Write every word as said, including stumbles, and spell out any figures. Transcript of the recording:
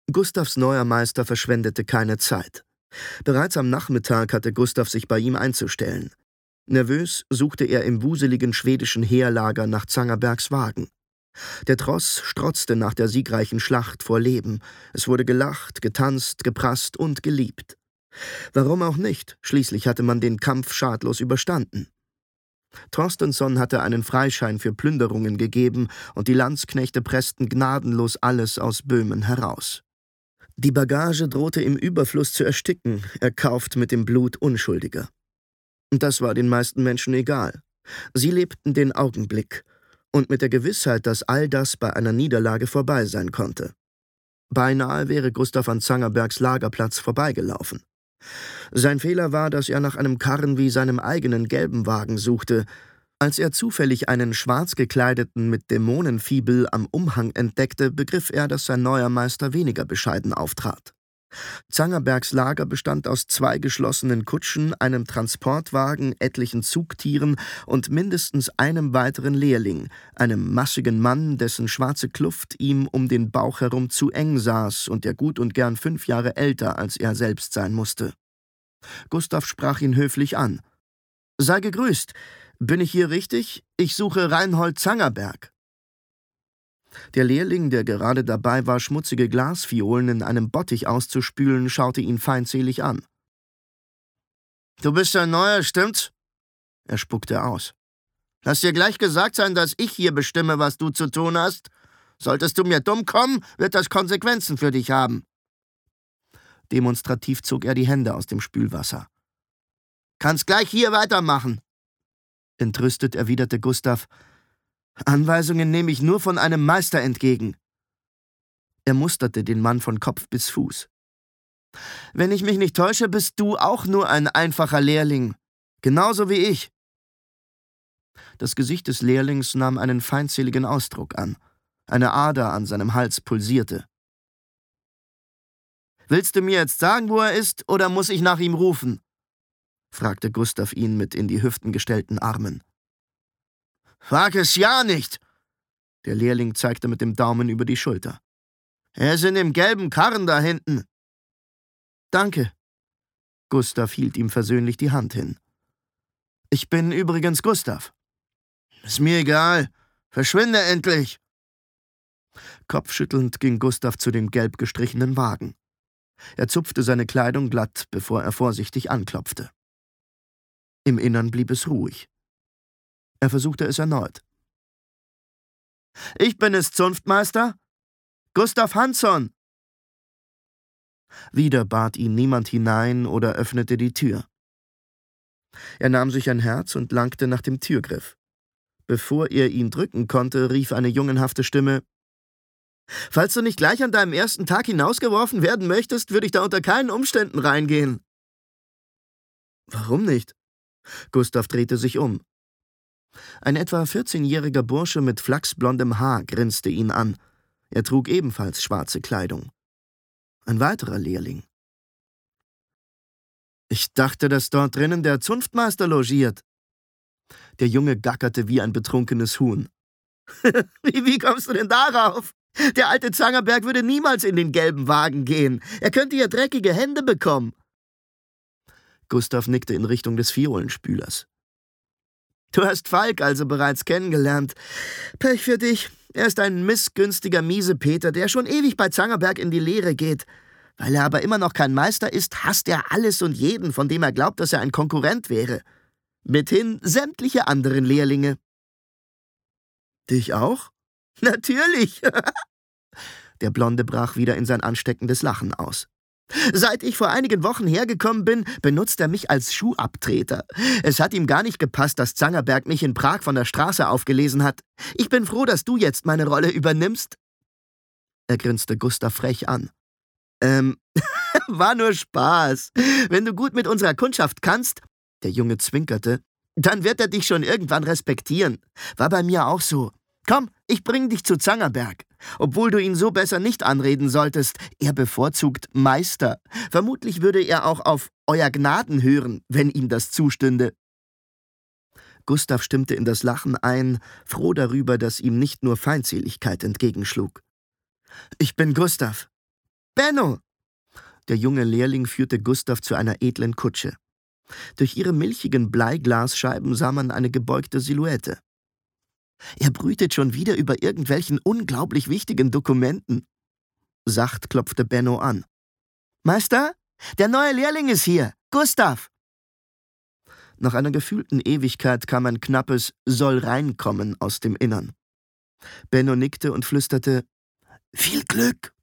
Gustavs neuer Meister verschwendete keine Zeit. Bereits am Nachmittag hatte Gustav sich bei ihm einzustellen. Nervös suchte er im wuseligen schwedischen Heerlager nach Zangerbergs Wagen. Der Tross strotzte nach der siegreichen Schlacht vor Leben. Es wurde gelacht, getanzt, geprasst und geliebt. Warum auch nicht? Schließlich hatte man den Kampf schadlos überstanden. Torstensson hatte einen Freischein für Plünderungen gegeben, und die Landsknechte pressten gnadenlos alles aus Böhmen heraus. Die Bagage drohte im Überfluss zu ersticken, erkauft mit dem Blut Unschuldiger. Das war den meisten Menschen egal. Sie lebten den Augenblick und mit der Gewissheit, dass all das bei einer Niederlage vorbei sein konnte. Beinahe wäre Gustav an Zangerbergs Lagerplatz vorbeigelaufen. Sein Fehler war, dass er nach einem Karren wie seinem eigenen gelben Wagen suchte. Als er zufällig einen schwarz gekleideten mit Dämonenfibel am Umhang entdeckte, begriff er, dass sein neuer Meister weniger bescheiden auftrat. Zangerbergs Lager bestand aus zwei geschlossenen Kutschen, einem Transportwagen, etlichen Zugtieren und mindestens einem weiteren Lehrling, einem massigen Mann, dessen schwarze Kluft ihm um den Bauch herum zu eng saß und der gut und gern fünf Jahre älter als er selbst sein musste. Gustav sprach ihn höflich an. »Sei gegrüßt. Bin ich hier richtig? Ich suche Reinhold Zangerberg.« Der Lehrling, der gerade dabei war, schmutzige Glasfiolen in einem Bottich auszuspülen, schaute ihn feindselig an. »Du bist ein Neuer, stimmt's?« Er spuckte aus. »Lass dir gleich gesagt sein, dass ich hier bestimme, was du zu tun hast. Solltest du mir dumm kommen, wird das Konsequenzen für dich haben.« Demonstrativ zog er die Hände aus dem Spülwasser. »Kannst gleich hier weitermachen.« Entrüstet erwiderte Gustav. »Anweisungen nehme ich nur von einem Meister entgegen.« Er musterte den Mann von Kopf bis Fuß. »Wenn ich mich nicht täusche, bist du auch nur ein einfacher Lehrling. Genauso wie ich.« Das Gesicht des Lehrlings nahm einen feindseligen Ausdruck an. Eine Ader an seinem Hals pulsierte. »Willst du mir jetzt sagen, wo er ist, oder muss ich nach ihm rufen?« fragte Gustav ihn mit in die Hüften gestellten Armen. »Wag es ja nicht!« Der Lehrling zeigte mit dem Daumen über die Schulter. »Er ist in dem gelben Karren da hinten.« »Danke.« Gustav hielt ihm versöhnlich die Hand hin. »Ich bin übrigens Gustav.« »Ist mir egal. Verschwinde endlich!« Kopfschüttelnd ging Gustav zu dem gelb gestrichenen Wagen. Er zupfte seine Kleidung glatt, bevor er vorsichtig anklopfte. Im Innern blieb es ruhig. Er versuchte es erneut. »Ich bin es, Zunftmeister. Gustav Hansson!« Wieder bat ihn niemand hinein oder öffnete die Tür. Er nahm sich ein Herz und langte nach dem Türgriff. Bevor er ihn drücken konnte, rief eine jungenhafte Stimme: »Falls du nicht gleich an deinem ersten Tag hinausgeworfen werden möchtest, würde ich da unter keinen Umständen reingehen.« »Warum nicht?« Gustav drehte sich um. Ein etwa vierzehnjähriger Bursche mit flachsblondem Haar grinste ihn an. Er trug ebenfalls schwarze Kleidung. Ein weiterer Lehrling. »Ich dachte, dass dort drinnen der Zunftmeister logiert.« Der Junge gackerte wie ein betrunkenes Huhn. wie, wie kommst du denn darauf? Der alte Zangerberg würde niemals in den gelben Wagen gehen. Er könnte ja dreckige Hände bekommen.« Gustav nickte in Richtung des Fiolenspülers. »Du hast Falk also bereits kennengelernt. Pech für dich. Er ist ein missgünstiger Miesepeter, der schon ewig bei Zangerberg in die Lehre geht. Weil er aber immer noch kein Meister ist, hasst er alles und jeden, von dem er glaubt, dass er ein Konkurrent wäre. Mithin sämtliche anderen Lehrlinge.« »Dich auch?« »Natürlich!« Der Blonde brach wieder in sein ansteckendes Lachen aus. »Seit ich vor einigen Wochen hergekommen bin, benutzt er mich als Schuhabtreter. Es hat ihm gar nicht gepasst, dass Zangerberg mich in Prag von der Straße aufgelesen hat. Ich bin froh, dass du jetzt meine Rolle übernimmst.« Er grinste Gustav frech an. »Ähm, war nur Spaß. Wenn du gut mit unserer Kundschaft kannst«, der Junge zwinkerte, »dann wird er dich schon irgendwann respektieren. War bei mir auch so. Komm, ich bring dich zu Zangerberg. Obwohl du ihn so besser nicht anreden solltest. Er bevorzugt Meister. Vermutlich würde er auch auf Euer Gnaden hören, wenn ihm das zustünde.« Gustav stimmte in das Lachen ein, froh darüber, dass ihm nicht nur Feindseligkeit entgegenschlug. »Ich bin Gustav.« Benno!« Der junge Lehrling führte Gustav zu einer edlen Kutsche. Durch ihre milchigen Bleiglasscheiben sah man eine gebeugte Silhouette. »Er brütet schon wieder über irgendwelchen unglaublich wichtigen Dokumenten.« Sacht klopfte Benno an. »Meister, der neue Lehrling ist hier, Gustav!« Nach einer gefühlten Ewigkeit kam ein knappes »Soll reinkommen« aus dem Innern. Benno nickte und flüsterte: »Viel Glück!«